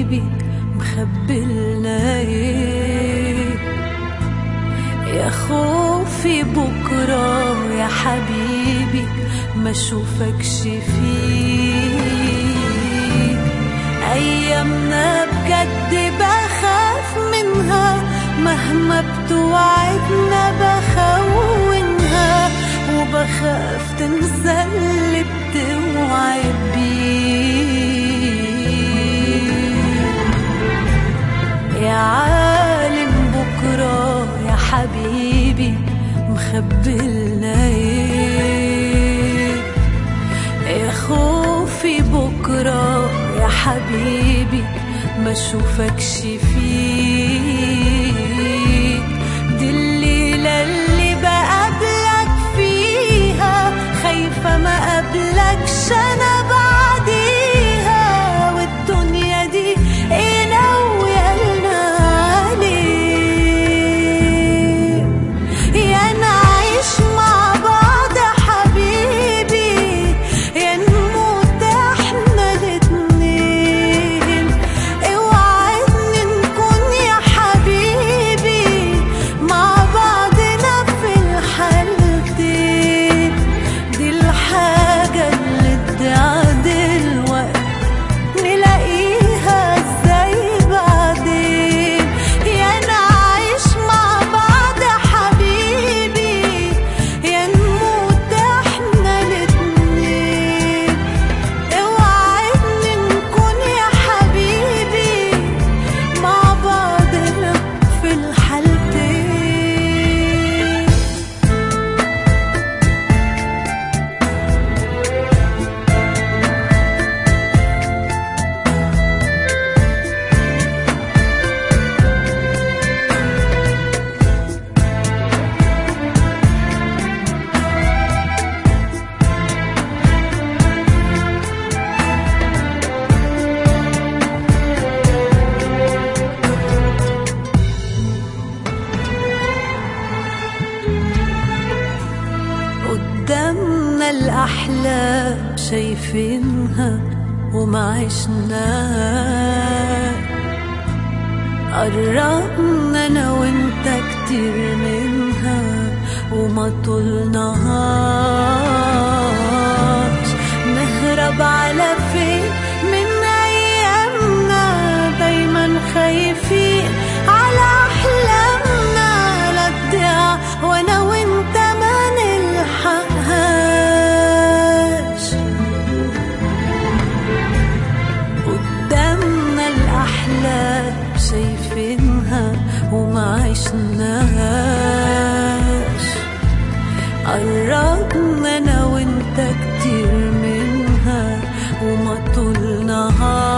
حبيبي مخبلنا ايه؟ يا خوفي بكرة يا حبيبي ما اشوفكش فيك. ايامنا بجد بخاف منها، مهما بتوعدنا بخونها، وبخاف تنسى اللي بتوعد بيه. يا عالم بكرة يا حبيبي مخبلنا ايه؟ يا خوفي بكرة يا حبيبي ما اشوفكش فيك. دي الليلة اللي بقابلك فيها خايفة ما قابلكش انا بعديها، والدنيا دي ايه ناوية لنا عليه؟ يا نعيش مع بعض يا حبيبي يا نموت احنا الاتنين. اوعدني نكون يا حبيبي مع بعضنا في الحالتين. دي الحاجة اللي تعدل وقت نلاقيها ازاي بعدين. يا نعيش مع بعض يا حبيبي يا نموت احنا الاتنين. اوعدني نكون يا حبيبي مع بعضنا في الحالتين. قدامنا الأحلام شايفينها وما عشناها، قربنا أنا وإنت كتير منها وما طولناهاش. نهرب على فين من أيامنا؟ دايما خايفين على أحلامنا لا تضيع وأنا وإنت ما نلحقهاش. قدامنا الأحلام شايفينها وما عشناهاش، قربنا أنا وإنت كتير منها وما طولناهاش.